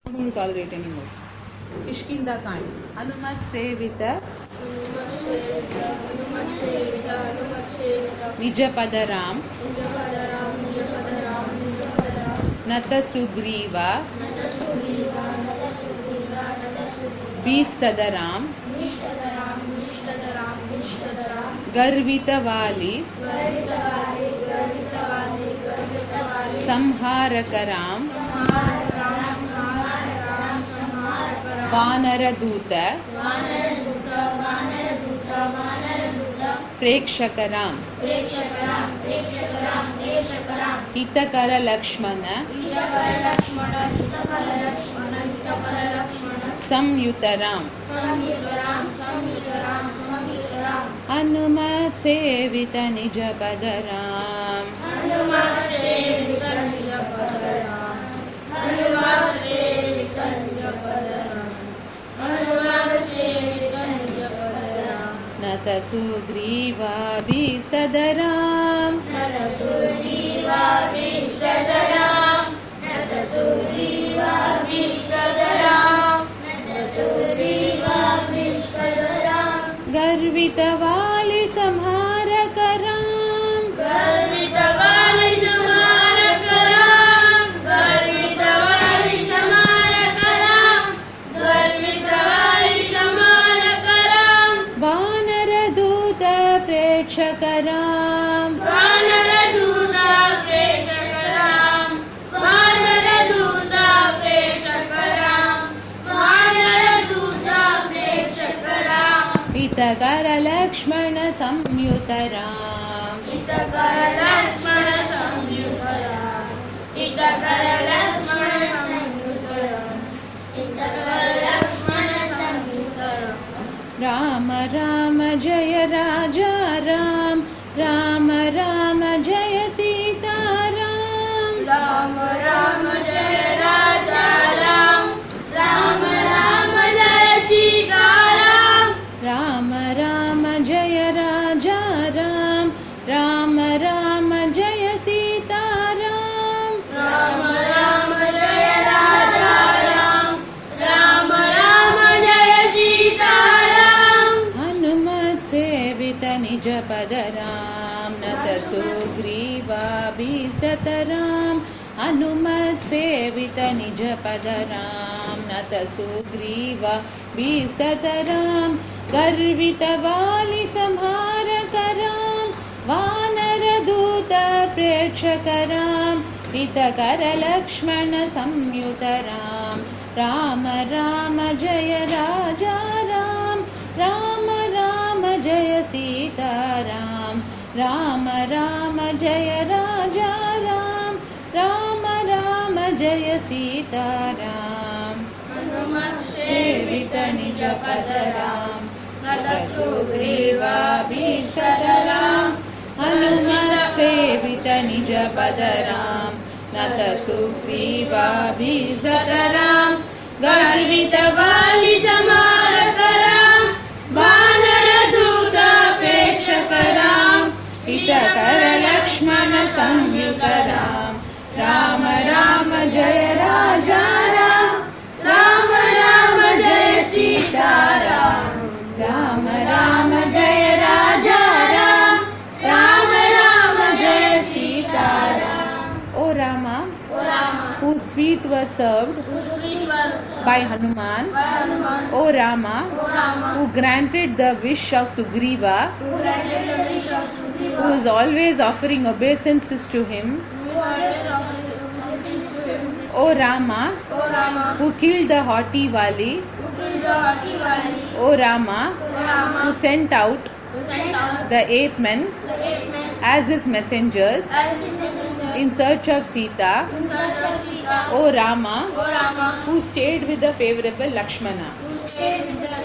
Don't tolerate anymore. Kishkinda Kand. Hanumat Sevita Nijapadaram Nata Sugriva Bistadaram Garvitavali Samharakaram Vanaraduta Prekshakaram Hitakara Lakshmana Samyutaram Hanumat Sevita Nijapadaram Nata Sugriva Bistadaram Garvitavali Samharakaram Vanaraduta Prekshakaram Hitakara Lakshmana Samyutaram Rama Rama Jaya Raja Ram Rama Rama Jaya Sita Ram Rama Rama Jaya Raja Ram Rama Rama Jaya Sita Ram Rama Rama Jaya Raja Ram Rama Rama Jaya Sita Ram Rama Rama Jaya Raja Ram Rama Rama Jaya Sita Ram Hanumat Sevita Nijapadaram Nata Sugriva Bistadaram Hanumat Sevita Nijapadaram Nata Sugriva Bistadaram Garvitavali Samharakaram Vanaraduta Prekshakaram Hitakara Lakshmana Samyutaram Rama Rama Jaya Raja Ram Rama Rama Jaya Sita Ram Rama Rama Jaya Raja Ram Rama Rama Jaya Sita Ram Hanumat Sevita Nijapadaram Nata Sugriva Bistadaram Hanumat Sevita Nijapadaram Nata Sugriva Bistadaram Garvitavali Samharakaram Vanaraduta Prekshakaram Hitakara Lakshmana Samyutaram Rama Rama Jaya Raja Ram Rama Rama Jaya Sita Ram Rama Rama Jaya Raja Ram Rama Rama Jaya Sita Ram. O Rama, whose feet were served by Hanuman, O Rama, who granted the wish of Sugriva, who is always offering obeisances to him, O Rama, who killed the haughty Vali, O Rama, who sent out the ape men as his messengers in search of Sita, O Rama, who stayed with the favorable Lakshmana.